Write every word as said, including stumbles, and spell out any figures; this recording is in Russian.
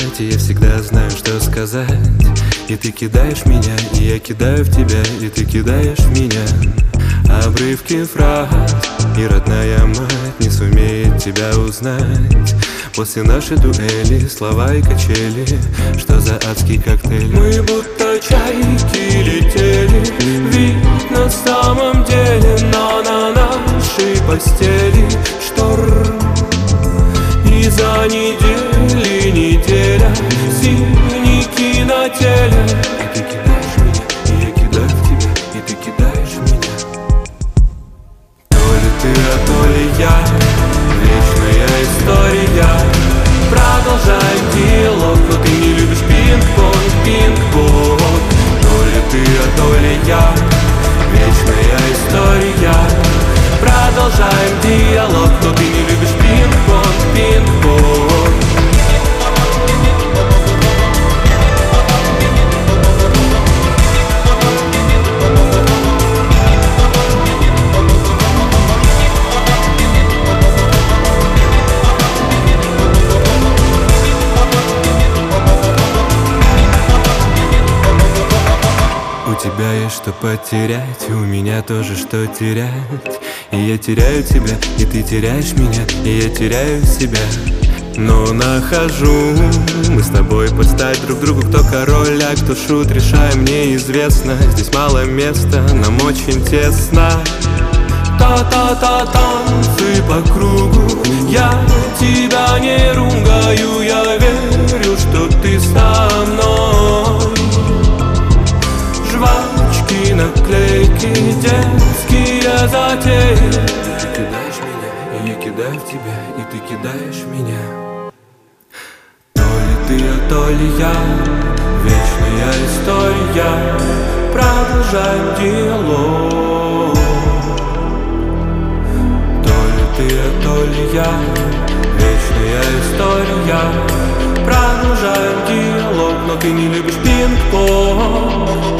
бежать, и я всегда знаю, что сказать. И ты кидаешь меня, и я кидаю в тебя, и ты кидаешь в меня. Обрывки фраз, и родная мать не сумеет тебя узнать. После нашей дуэли слова и качели, что за адский коктейль. Мы будто чайки летели, ведь на самом деле, но на нашей постели шторм. И за недели неделя, синяки на теле. И ты кидаешь меня, и я кидаю в тебя, и ты кидаешь в меня. То ли ты, а то ли я, вечная история. Продолжаем диалог, но ты не любишь пинг-понг, пинг-понг. То ли ты, а то ли я, вечная история. Продолжаем диалог, но ты не любишь пинг-понг, пинг-понг. У тебя есть что потерять, и у меня тоже что терять. И я теряю тебя, и ты теряешь меня, и я теряю себя. Но нахожу, мы с тобой под стать друг другу. Кто король, а кто шут, решаем, неизвестно. Здесь мало места, нам очень тесно. Та-та-та, танцы по кругу. Я тебя не ругаю, я верю, что ты со мной. Жвачки, наклейки, детские затеи. Ты кидаешь меня, и я кидаю в тебя, и ты кидаешь в меня. То ли ты, а то ли я, вечная история. Продолжаем диалог. То ли ты, а то ли я, вечная история. Продолжаем диалог, но ты не любишь пинг-понг.